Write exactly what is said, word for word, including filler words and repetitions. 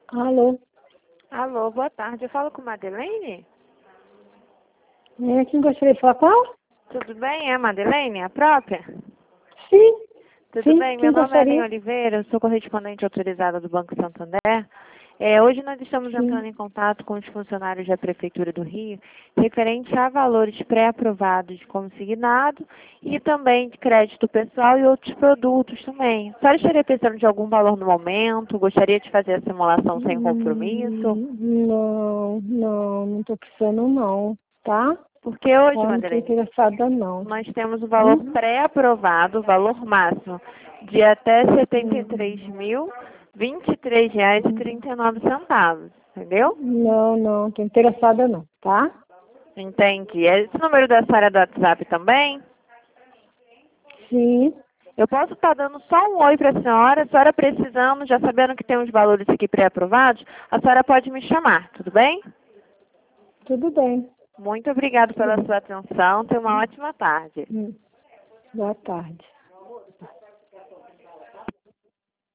Alô? Alô, boa tarde. Eu falo com Madeleine? É, quem gostaria de falar qual? Tudo bem? É a Madeleine, a própria? Sim. Tudo Sim, bem? quem Meu nome é Aline gostaria? Oliveira, eu sou correspondente autorizada do Banco Santander. É, hoje nós estamos Sim. entrando em contato com os funcionários da Prefeitura do Rio, referente a valores pré-aprovados de consignado e também de crédito pessoal e outros produtos também. A senhora estaria pensando de algum valor no momento? Gostaria de fazer a simulação sem compromisso? Hum, Não, não, não estou precisando não, tá? Porque hoje, Tá, não estou Madeleine, interessada não. nós temos o valor Hum? pré-aprovado, o valor máximo, de até setenta e Hum, três mil, vinte e três reais e hum. trinta e nove centavos, entendeu? Não, não, estou interessada não, tá? Entendi. Esse número da senhora do WhatsApp também? Sim, Eu posso estar dando só um oi para a senhora, a senhora precisando, já sabendo que tem os valores aqui pré-aprovados, a senhora pode me chamar, tudo bem? tudo bem, Muito obrigada tudo pela bem. sua atenção, tenha uma ótima tarde. Hum, Boa tarde.